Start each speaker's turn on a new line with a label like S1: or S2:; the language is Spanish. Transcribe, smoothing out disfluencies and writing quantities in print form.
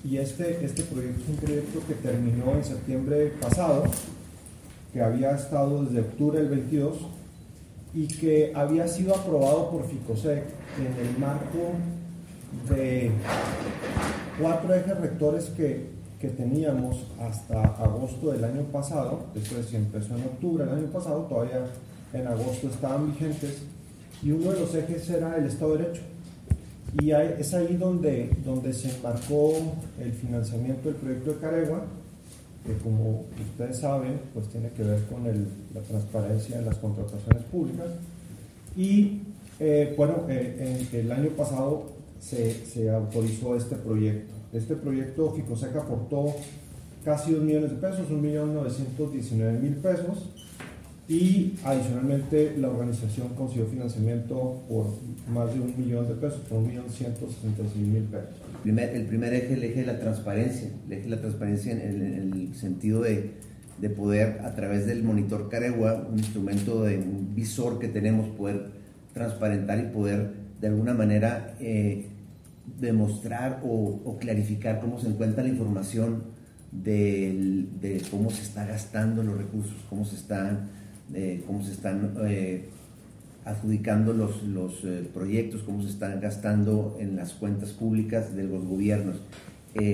S1: y este proyecto es un proyecto que terminó en septiembre pasado, que había estado desde octubre del 22 y que había sido aprobado por FICOSEC en el marco de 4 ejes rectores que teníamos hasta agosto del año pasado. Esto es, empezó en octubre del año pasado, todavía en agosto estaban vigentes, y uno de los ejes era el Estado de Derecho. Y es ahí donde se enmarcó el financiamiento del proyecto de Caregua, que como ustedes saben, pues tiene que ver con la transparencia en las contrataciones públicas. Y el año pasado se autorizó este proyecto. Este proyecto FICOSEC aportó casi 2 millones de pesos, 1.919.000 pesos, y adicionalmente la organización consiguió financiamiento por más de 1 millón de pesos, por 1.166.000 pesos.
S2: El primer eje, el eje de la transparencia, en el sentido de poder, a través del monitor Caregua, un instrumento de un visor que tenemos, poder transparentar y poder de alguna manera demostrar o clarificar cómo se encuentra la información de cómo se está gastando los recursos, cómo se están adjudicando los proyectos, cómo se están gastando en las cuentas públicas de los gobiernos.